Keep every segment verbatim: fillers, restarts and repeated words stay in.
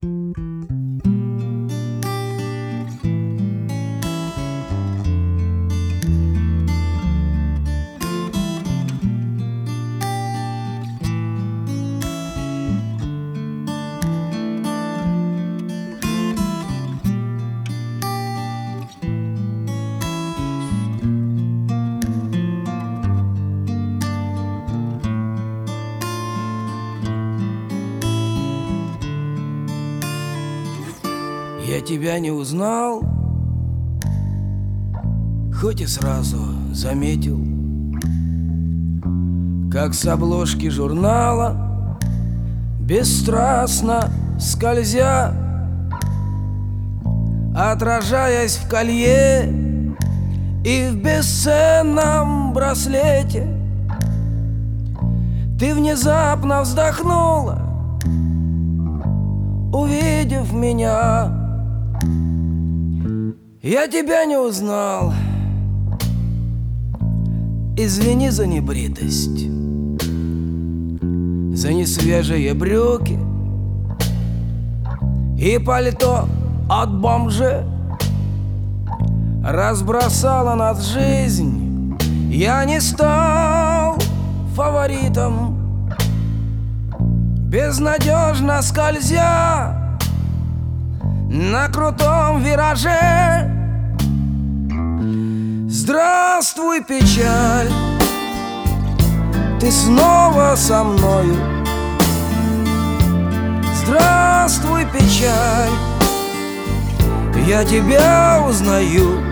Я тебя не узнал, хоть и сразу заметил, как с обложки журнала, бесстрастно скользя, отражаясь в колье и в бесценном браслете, ты внезапно вздохнула, увидев меня. Я тебя не узнал, извини за небритость, за несвежие брюки и пальто от бомжа. Разбросала нас жизнь, я не стал фаворитом, безнадежно скользя на крутом вираже. Здравствуй, печаль, ты снова со мною. Здравствуй, печаль, я тебя узнаю.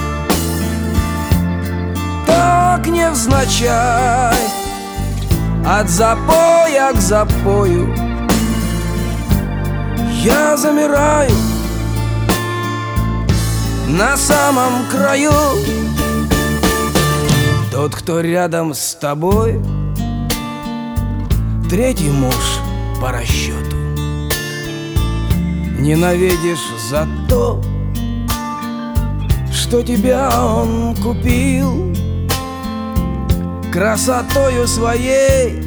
Так невзначай, от запоя к запою я замираю на самом краю. Тот, кто рядом с тобой, третий муж по расчету. Ненавидишь за то, что тебя он купил, красотою своей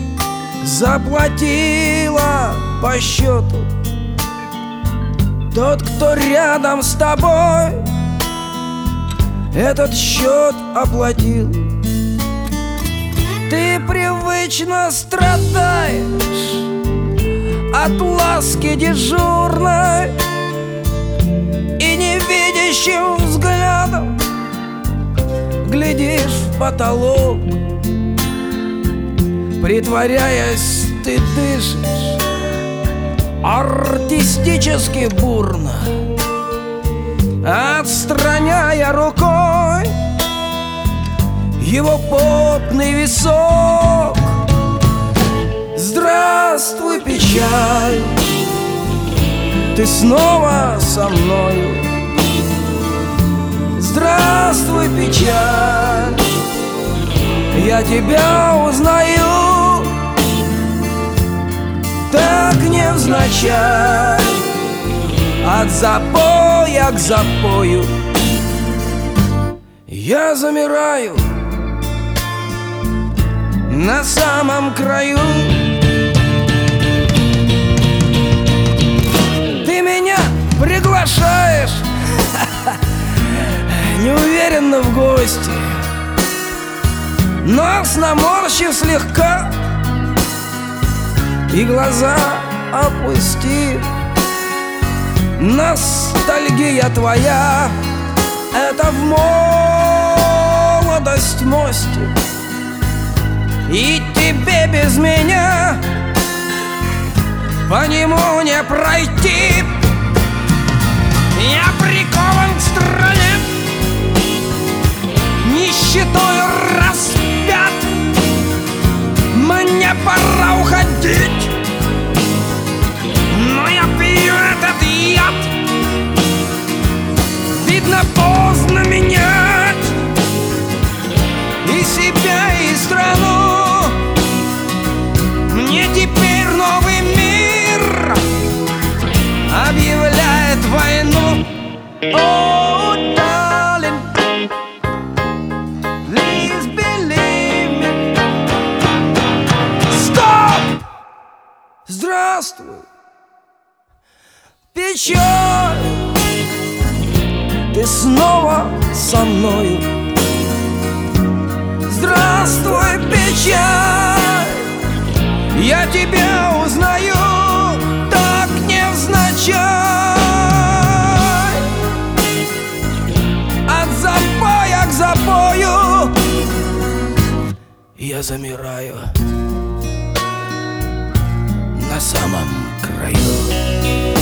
заплатила по счету. Тот, кто рядом с тобой, этот счет оплатил. Ты привычно страдаешь от ласки дежурной и невидящим взглядом глядишь в потолок. Притворяясь, ты дышишь артистически бурно, отстраняя рукой его потный висок. Здравствуй, печаль, ты снова со мною. Здравствуй, печаль, я тебя узнаю. Так невзначай, от запоя к запою я замираю на самом краю. Ты меня приглашаешь неуверенно в гости, нос наморщив слегка и глаза опусти. Ностальгия твоя — это в молодость мостик, и тебе без меня по нему не пройти. Я прикован к стране, нищетою распят. Мне пора уходить, но я пью этот яд. Видно, поздно менять и себя, и страну. Мне теперь новый мир объявляет войну. Oh, darling, please believe me. Стоп! Здравствуй, печаль, ты снова со мною. Здравствуй, печаль, я тебя узнаю так невзначай. От запоя к запою я замираю на самом краю.